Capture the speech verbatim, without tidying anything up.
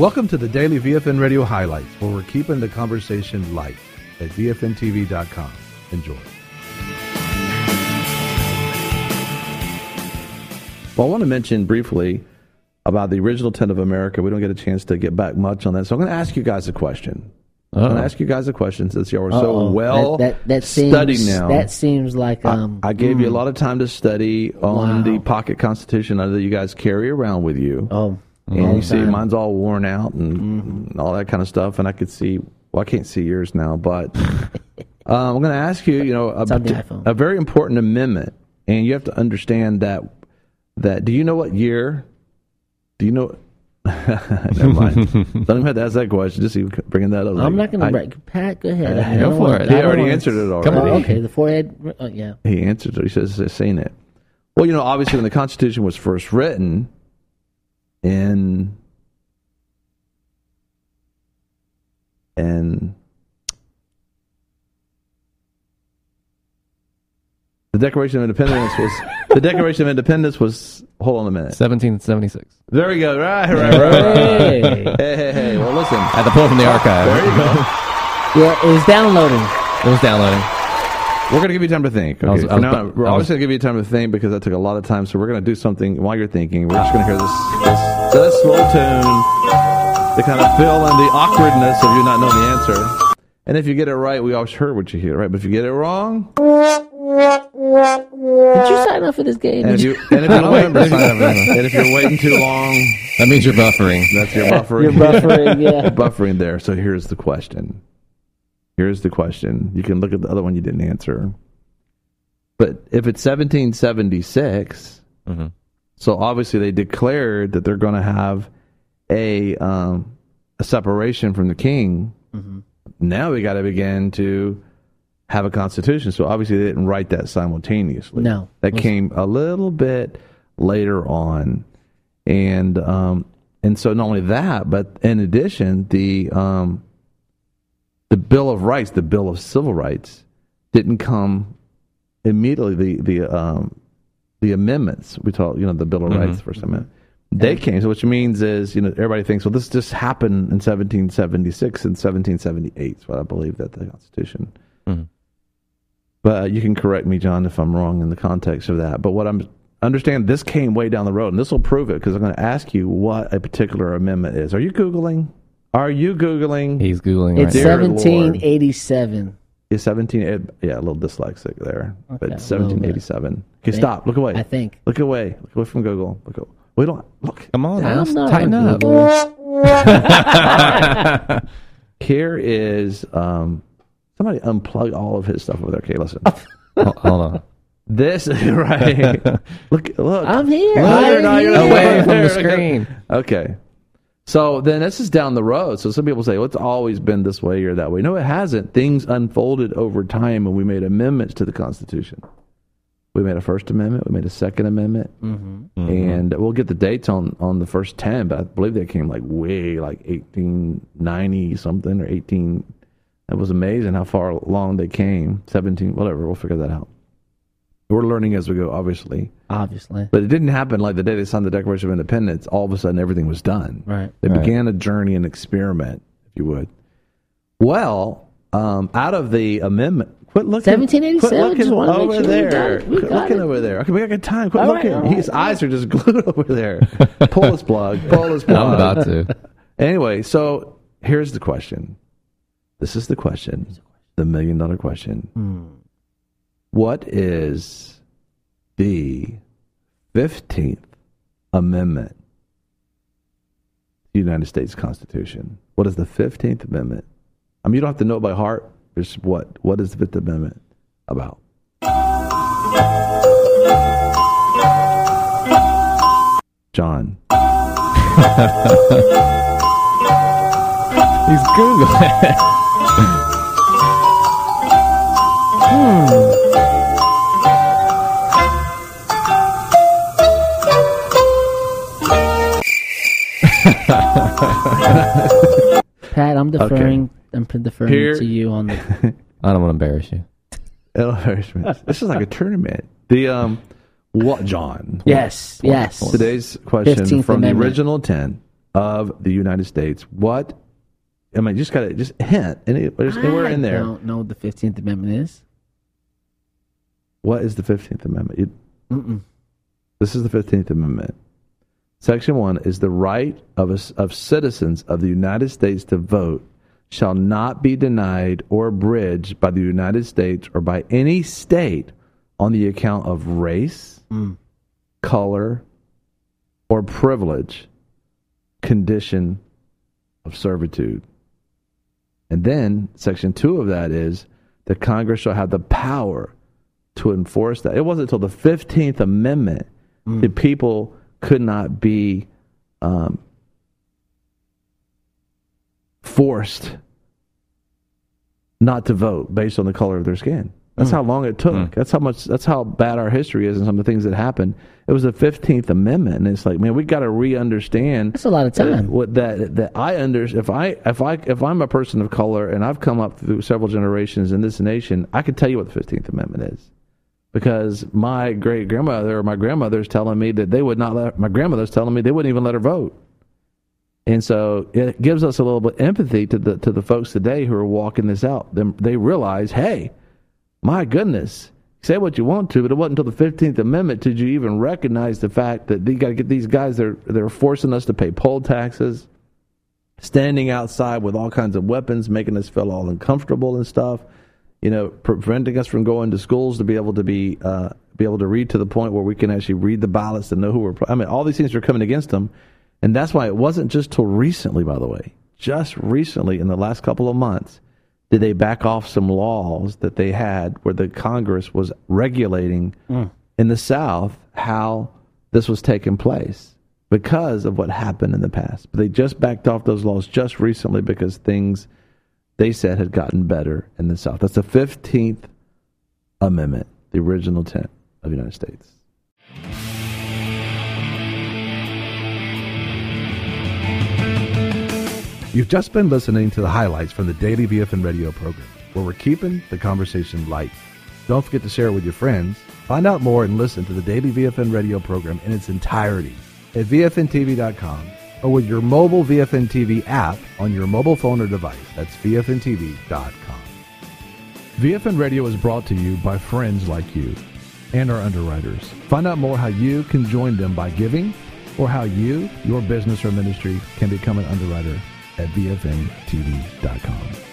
Welcome to the Daily V F N Radio Highlights, where we're keeping the conversation light at V F N T V dot com. Enjoy. Well, I want to mention briefly about the original ten of America. We don't get a chance to get back much on that, so I'm going to ask you guys a question. Uh-oh. I'm going to ask you guys a question since you are so Uh-oh. well that, that, that studied seems, now. That seems like... Um, I, I gave mm. you a lot of time to study on wow. the pocket constitution that you guys carry around with you. Oh, and you see mine's all worn out and, mm-hmm. and all that kind of stuff, and I could see... Well, I can't see yours now, but uh, I'm going to ask you, you know, a, a very important amendment, and you have to understand that, that... Do you know what year... Do you know... Never mind. Don't even have to ask that question. Just even bringing that up. I'm like, not going to break. Pat, go ahead. Uh, go for it. He already answered it already. Come on. Oh, okay, the forehead. Uh, yeah. He answered it. He says he's seen it. Well, you know, obviously when the Constitution was first written in and the Declaration of Independence was the Declaration of Independence was hold on a minute. seventeen seventy-six. Very good. Right, right, right. Hey. hey, hey, hey. Well, listen. I had to pull it from the archive. There you go. Yeah, it was downloading. It was downloading. We're going to give you time to think. Okay, I was, I was, now, we're always going to give you time to think because that took a lot of time. So we're going to do something while you're thinking. We're just going to hear this, this, this slow tune to kind of fill in the awkwardness of you not knowing the answer. And if you get it right, we always heard what you hear, right? But if you get it wrong... Did you sign up for this game? And if, you, and, if you're waiting, and if you're waiting too long... That means you're buffering. That's your buffering. You're buffering, yeah. buffering there. So here's the question. Here's the question. You can look at the other one you didn't answer. But if it's seventeen seventy-six, mm-hmm. so obviously they declared that they're going to have a um, a separation from the king. Mm-hmm. Now we got to begin to have a constitution. So obviously they didn't write that simultaneously. No. That came a little bit later on. And um, and so not only that, but in addition, the um, the Bill of Rights, the Bill of Civil Rights, didn't come immediately. The the um, the amendments we talk, you know, the Bill of mm-hmm. Rights, First Amendment, they came. So which means is, you know, everybody thinks, well, this just happened in seventeen seventy-six and seventeen seventy-eight. So I believe that the Constitution. Mm-hmm. But uh, you can correct me, John, if I'm wrong in the context of that. But what I'm understand, this came way down the road, and this will prove it because I'm going to ask you what a particular amendment is. Are you Googling? Are you Googling? He's Googling. It's right seventeen eighty-seven. It's seventeen. Yeah, a little dyslexic there, okay, but it's seventeen eighty-seven. Okay, stop. Look away. I think. Look away. Look away from Google. Look away. We don't look. Come on, I'm not tighten up. Here is um, somebody unplug all of his stuff over there. Okay, listen. Hold on. This right. look, look. I'm here. Look, I'm no, here. Away from the screen. Okay. So then this is down the road. So some people say, well, it's always been this way or that way. No, it hasn't. Things unfolded over time and we made amendments to the Constitution. We made a First Amendment. We made a Second Amendment. Mm-hmm. Mm-hmm. And we'll get the dates on, on the first ten, but I believe they came like way like eighteen ninety something or eighteen. It was amazing how far along they came. seventeen, whatever. We'll figure that out. We're learning as we go, obviously. Obviously. But it didn't happen like the day they signed the Declaration of Independence. All of a sudden, everything was done. Right. They right. began a journey, an experiment, if you would. Well, um, out of the amendment, quit looking. seventeen eighty-seven. Quit looking over sure there. We got quit it. looking it. over there. Okay, we got good time. Quit all looking. Right, right, His right. eyes are just glued over there. Pull his plug. Pull his plug. I'm about to. Anyway, so here's the question. This is the question. The million dollar question. Hmm. What is the fifteenth Amendment to the United States Constitution? What is the fifteenth Amendment? I mean, you don't have to know it by heart. Just what? What is the fifth Amendment about? John. He's Googling. Hmm. Pat, I'm deferring. Okay. I'm deferring Here, to you on the. I don't want to embarrass you. This is like a tournament. The um, what, John? Yes, what, yes. Today's question from amendment. the original ten. of the United States. What? I mean, just got to just hint. Any, there's anywhere in there. I don't know what the fifteenth Amendment is. What is the fifteenth Amendment? You, Mm-mm. This is the fifteenth Amendment. Section one is the right of, a, of citizens of the United States to vote shall not be denied or abridged by the United States or by any state on the account of race, mm. color, or privilege, condition of servitude. And then section two of that is the Congress shall have the power to enforce that. It wasn't until the fifteenth Amendment mm. that people could not be um, forced not to vote based on the color of their skin. That's mm. how long it took. Mm. That's how much. That's how bad our history is, and some of the things that happened. It was the fifteenth Amendment, and it's like, man, we got to re-understand. That's a lot of time. What that that I under if I if I if I'm a person of color and I've come up through several generations in this nation, I can tell you what the fifteenth Amendment is, because my great grandmother or my grandmother's telling me that they would not let my grandmother's telling me they wouldn't even let her vote. And so it gives us a little bit of empathy to the to the folks today who are walking this out. They, they realize, hey, my goodness, say what you want to, but it wasn't until the fifteenth Amendment did you even recognize the fact that you got to get these guys that are, they're forcing us to pay poll taxes, standing outside with all kinds of weapons, making us feel all uncomfortable and stuff, you know, preventing us from going to schools to be able to be uh, be able to read to the point where we can actually read the ballots and know who we're. I mean, all these things are coming against them. And that's why it wasn't just till recently, by the way, just recently in the last couple of months, did they back off some laws that they had where the Congress was regulating mm. in the South how this was taking place because of what happened in the past. But they just backed off those laws just recently because things, they said, had gotten better in the South. That's the fifteenth Amendment, the original intent of the United States. You've just been listening to the highlights from the Daily V F N Radio program, where we're keeping the conversation light. Don't forget to share it with your friends. Find out more and listen to the Daily V F N Radio program in its entirety at V F N T V dot com or with your mobile V F N T V app on your mobile phone or device. That's V F N T V dot com. V F N Radio is brought to you by friends like you and our underwriters. Find out more how you can join them by giving or how you, your business or ministry, can become an underwriter at V F N T V dot com.